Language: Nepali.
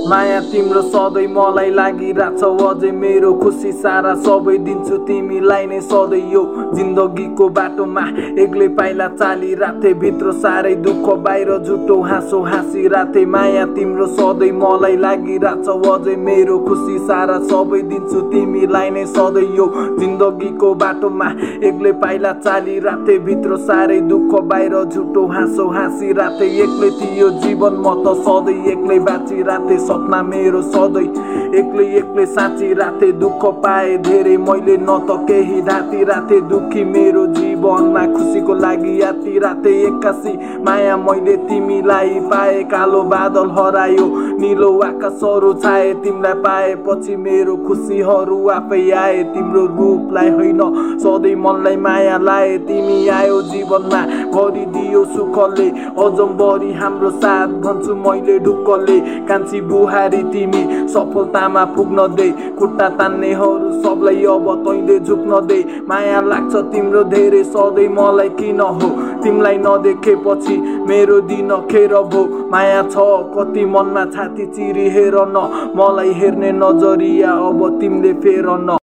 माया तिम्रो सधैँ मलाई लागिरहेछ अझै मेरो खुसी सारा सबै दिन्छु तिमीलाई नै सधैँ यो जिन्दगीको बाटोमा एक्लै पाइला चालिराथे भित्र साह्रै दुःख बाहिर झुटो हाँसो हाँसिराथे माया तिम्रो सधैँ मलाई लागिरहेछ अझै मेरो खुसी सारा सबै दिन्छु तिमीलाई नै सधैँ यो जिन्दगीको बाटोमा एक्लै पाइला चालिराथे भित्र साह्रै दुःख बाहिर झुटो हाँसो हाँसिराथे एक्लै थियो जीवन म त सधैँ एक्लै बाँचिराथे सपना मेरो सधैँ एक्लै एक्लै साँचिराथे दुःख पाए धेरै मैले न त केही ढाँटिराथे दुखी मेरो जीवनमा खुसीको लागि यातिराथे एक्कासी माया मैले तिमीलाई पाए कालो बादल हरायो निलो आकाशहरू छाए तिमीलाई पाएपछि मेरो खुसीहरू आफै आए तिम्रो रूपलाई होइन सधैँ मनलाई माया लाए तिमी आयो जीवनमा भरिदियो सुखले अजम्बरी हाम्रो साथ भन्छु मैले ढुक्कले कान्छी बुहारी तिमी सफलतामा पुग्न दे खुट्टा तान्नेहरू सबलाई अब तैँले झुक्न दे माया लाग्छ तिम्रो धेरै सधैँ मलाई किन हो तिमीलाई नदेखेपछि मेरो दिन खेर भो माया छ कति मनमा छाती चिरी हेर न मलाई हेर्ने नजरिया अब तिमीले फेर न